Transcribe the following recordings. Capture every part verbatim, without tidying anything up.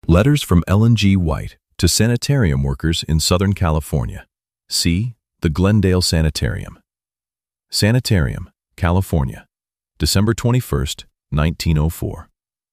Letters from Ellen G. White to sanitarium workers in Southern California. See the Glendale Sanitarium. Sanitarium, California, December twenty-first, nineteen oh four.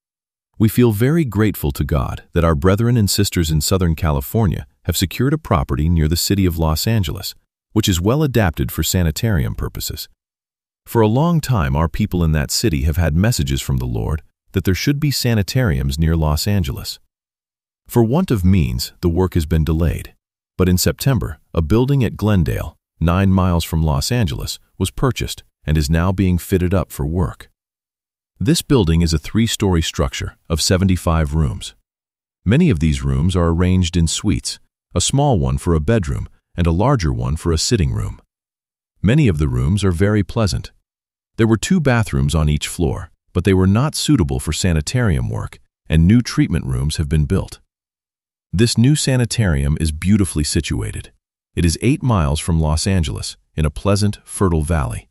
We feel very grateful to God that our brethren and sisters in Southern California have secured a property near the city of Los Angeles, which is well adapted for sanitarium purposes. For a long time, our people in that city have had messages from the Lord that there should be sanitariums near Los Angeles. For want of means, the work has been delayed, but in September, a building at Glendale, nine miles from Los Angeles, was purchased and is now being fitted up for work. This building is a three-story structure of seventy-five rooms. Many of these rooms are arranged in suites, a small one for a bedroom and a larger one for a sitting room. Many of the rooms are very pleasant. There were two bathrooms on each floor, but they were not suitable for sanitarium work, and new treatment rooms have been built. This new sanitarium is beautifully situated. It is eight miles from Los Angeles, in a pleasant, fertile valley.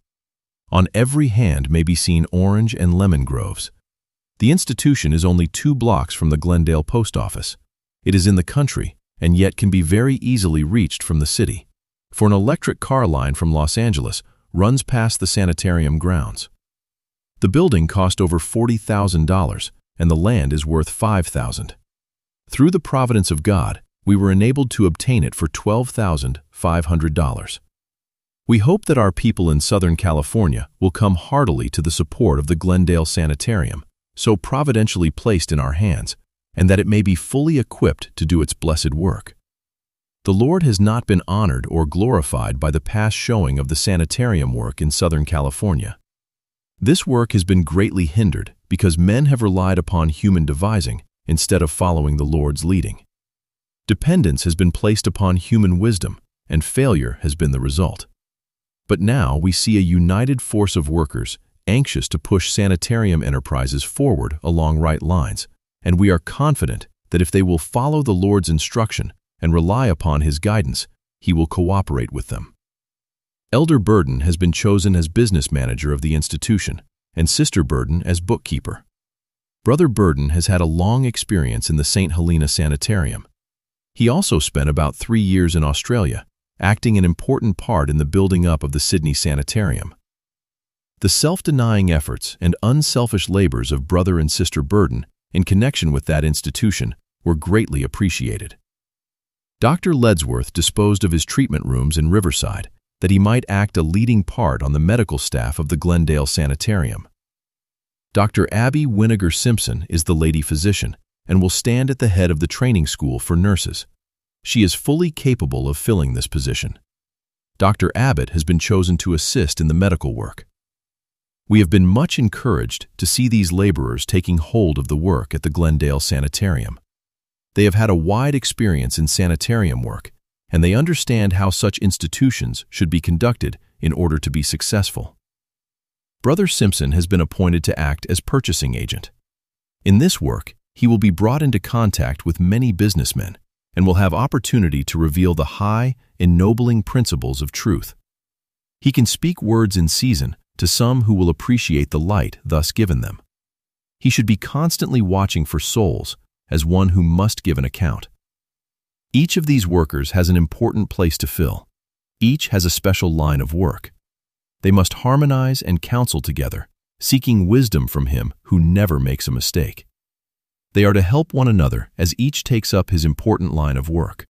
On every hand may be seen orange and lemon groves. The institution is only two blocks from the Glendale post office. It is in the country, and yet can be very easily reached from the city, for an electric car line from Los Angeles runs past the sanitarium grounds. The building cost over forty thousand dollars, and the land is worth five thousand dollars. Through the providence of God, we were enabled to obtain it for twelve thousand five hundred dollars. We hope that our people in Southern California will come heartily to the support of the Glendale Sanitarium, so providentially placed in our hands, and that it may be fully equipped to do its blessed work. The Lord has not been honored or glorified by the past showing of the sanitarium work in Southern California. This work has been greatly hindered because men have relied upon human devising instead of following the Lord's leading. Dependence has been placed upon human wisdom, and failure has been the result. But now we see a united force of workers anxious to push sanitarium enterprises forward along right lines, and we are confident that if they will follow the Lord's instruction and rely upon His guidance, He will cooperate with them. Elder Burden has been chosen as business manager of the institution, and Sister Burden as bookkeeper. Brother Burden has had a long experience in the Saint Helena Sanitarium. He also spent about three years in Australia, acting an important part in the building up of the Sydney Sanitarium. The self-denying efforts and unselfish labors of Brother and Sister Burden in connection with that institution were greatly appreciated. Doctor Ledsworth disposed of his treatment rooms in Riverside that he might act a leading part on the medical staff of the Glendale Sanitarium. Doctor Abby Winnegar Simpson is the lady physician and will stand at the head of the training school for nurses. She is fully capable of filling this position. Doctor Abbott has been chosen to assist in the medical work. We have been much encouraged to see these laborers taking hold of the work at the Glendale Sanitarium. They have had a wide experience in sanitarium work, and they understand how such institutions should be conducted in order to be successful. Brother Simpson has been appointed to act as purchasing agent. In this work, he will be brought into contact with many businessmen and will have opportunity to reveal the high, ennobling principles of truth. He can speak words in season to some who will appreciate the light thus given them. He should be constantly watching for souls as one who must give an account. Each of these workers has an important place to fill. Each has a special line of work. They must harmonize and counsel together, seeking wisdom from Him who never makes a mistake. They are to help one another as each takes up his important line of work.